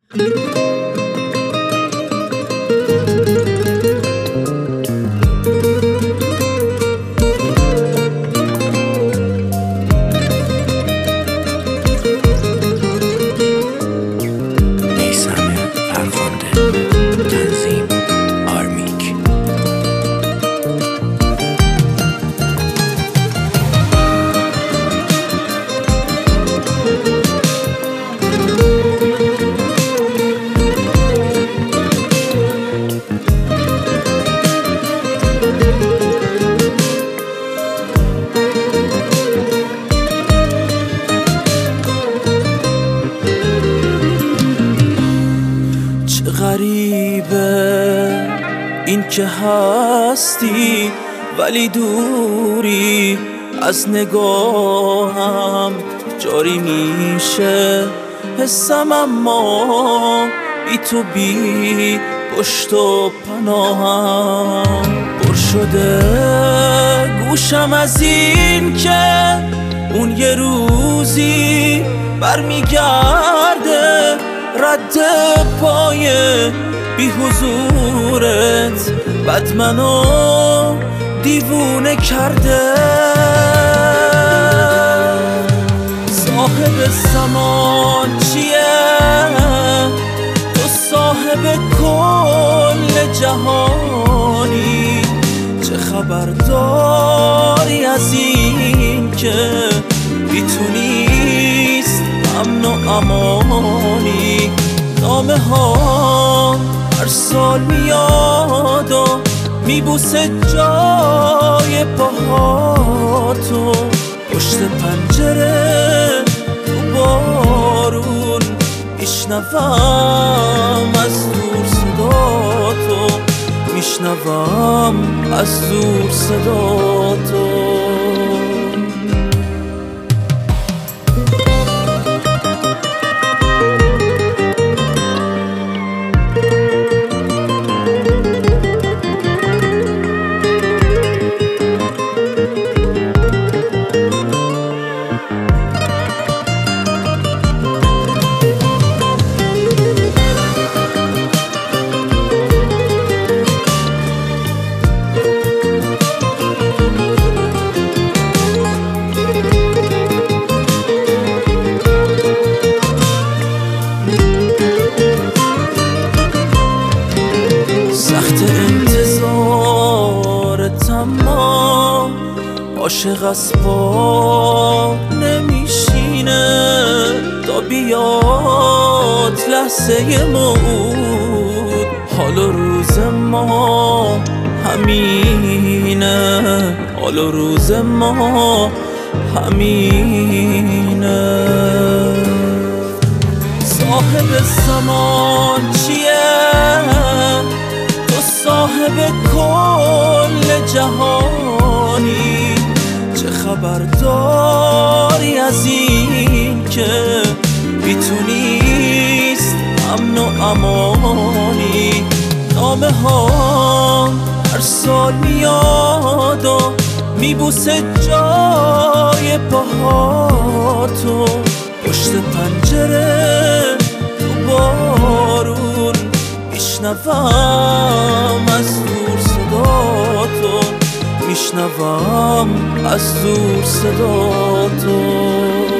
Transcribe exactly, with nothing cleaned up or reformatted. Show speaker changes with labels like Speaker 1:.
Speaker 1: غریبه این که هستی ولی دوری از نگاهم جاری میشه حسم، اما بی تو بی پشت و پناهم. پر شده گوشم از این که اون یه روزی برمیگرده رد پای بی حضورت، بد منو دیوونه کرده. صاحب زمان چیه؟ تو صاحب کل جهانی، چه خبر داری از این که بی تو نیست امن و امانی؟ نامه ها هر سال میاد و میبوسه جای پاهاتو، پشت پنجره تو بارون میشنوم از دور صداتو، میشنوم از دور صداتو. سخت انتظارت اما عاشق از پا نمیشینه تا بیاد لحظه موعود. حال و روز ما همینه، حال و روز ما همینه. صاحب زمان چیه؟ صاحب کل جهانی، چه خبر داری از این که بی تو نیست امن و امانی؟ نامه ها هر سال میاد و میبوسه جای پاهاتو، پشت پنجره تو بارون میشنوم از دور صداتو، میشنوم از دور صداتو.